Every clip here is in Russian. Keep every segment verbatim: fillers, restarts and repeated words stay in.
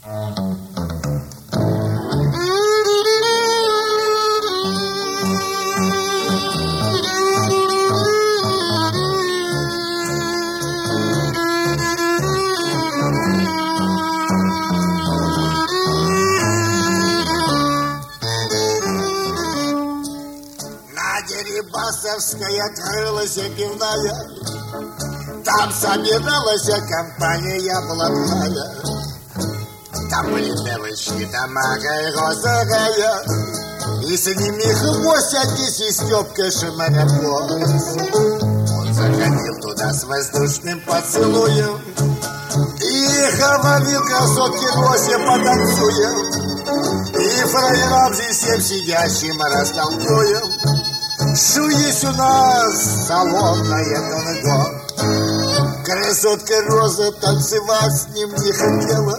Дерибасовская крылась пивная, там собиралась компания блатная. Там были девочки, тамага и розовая, и с ними хвостятись и Степка Шмарякос. Он заходил туда с воздушным поцелуем и говорил: красотки, носим, потанцуем, и фраерам здесь всем сидящим растолкуем. Шу есть у нас салонная танго. Красотка Роза танцевать с ним не хотела,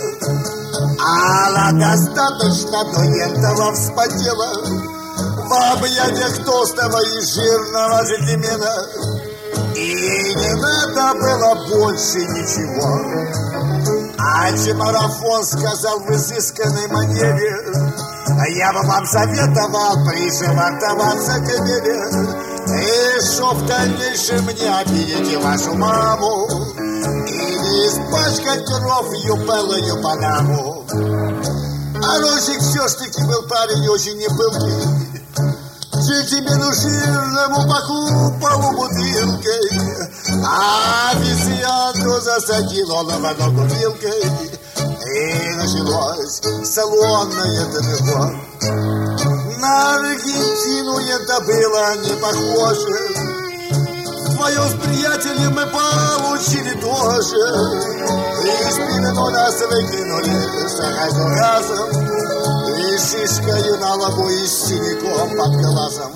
а она достаточно до этого вспотела в объятиях толстого и жирного джентльмена. И ей не надо было больше ничего. А марафон сказал в изысканной манере: я бы вам советовал пришвартоваться к деле, и шо в дальнейшем не обидите вашу маму и не испачкать кровью белую панаму. А Росик все-таки был парень очень непылкий, джентльмену жирному паху полубутылкой, а официанту засадил он в ногу вилкой. И началось салонное танго. На Аргентину это было не похоже. Вдвоем с приятелем мы получили тоже. И спину нас выкинули сразу разом, и шишкою на лбу, и синяком под глазом.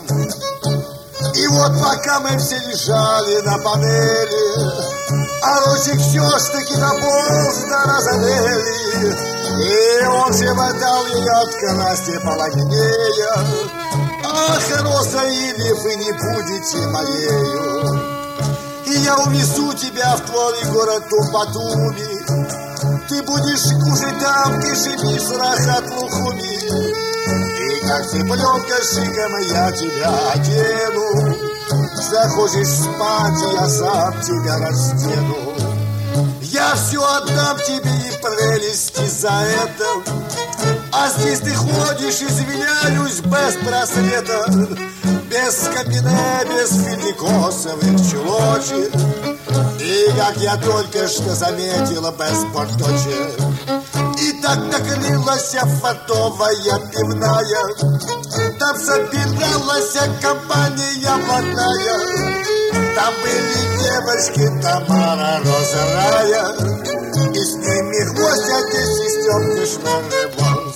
И вот пока мы все лежали на панели, а Росик все-таки дополз до Розанелли, и он щебетал ее от красти половинея: ах, Роза, или вы не будете моею, и я увезу тебя в твой город Тумбатуми, ты будешь кушать там кишими с рахат-лухуми, и как цыпленка шиком я тебя одену, захочешь спать, я сам тебя раздену. Я все отдам тебе и прелести за это, а здесь ты ходишь, извиняюсь, без браслета, без кабине, без филикосовых чулочек, и, как я только что заметила, без порточек. И так накрылась фартовая пивная, там собиралась компания блатная. Там были девочки Тамара, Роза, Рая, и с ними хвостятись и Степка Шмарякос.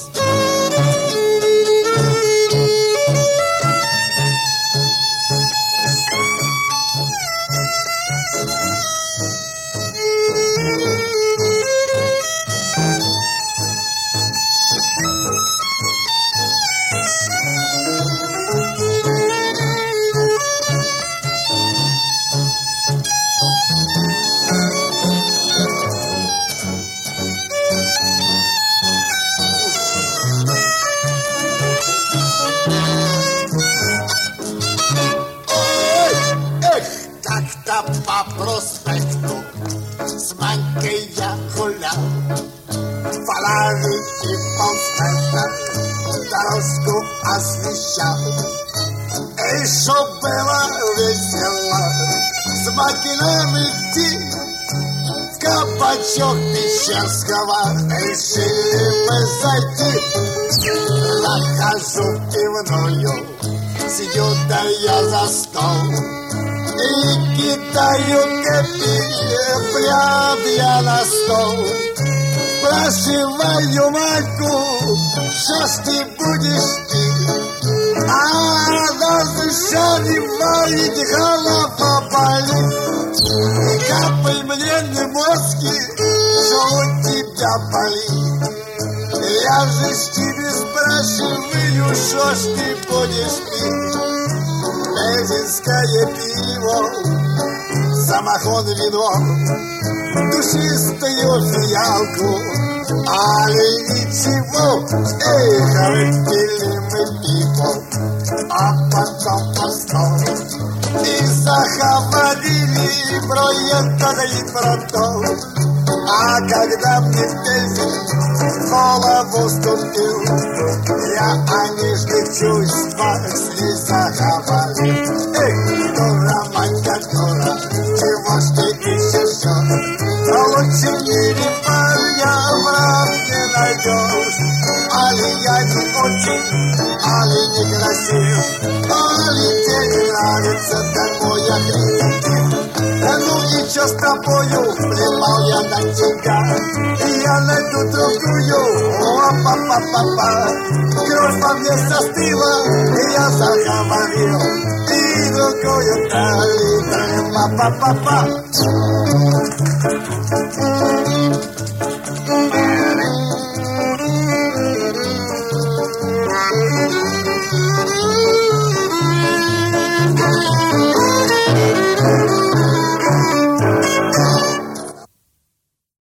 По проспекту с Манькой я гулял, фонари и полсвета дорожку освещал. И шо было весело с Макиным идти в кабачок Печерского, решили мы зайти. Захожу в пивную, сидю да я за стол и кидаю копейки прям я на стол. Спрашиваю Маньку, что ж ты будешь пить? А она зашаривает, голова болит. Капай мне не мозги, что у тебя болит. Я же с тебе спрашиваю, что ж ты будешь пить? Мезинское пиво, самогон, вино, душистую фиалку. али ничего, эх, выпили мы пиво, а потом постол. И заговорили про это и про то. А когда мне песен в голову ступил, я о нежных чувствах с ней заговорил. Эй, дура, моя дура, чего ж ты ищешь? Но лучше в мире парня враг не найдешь. Али я не очень, али некрасив, али тебе не нравится такой агрессив. Да ну и чё с тобою, плевал я на тебя, и я найду другую, о-па-па-па-па. Кровь во мне застыла, и я заговорил, и другую дали, па-па-па-па.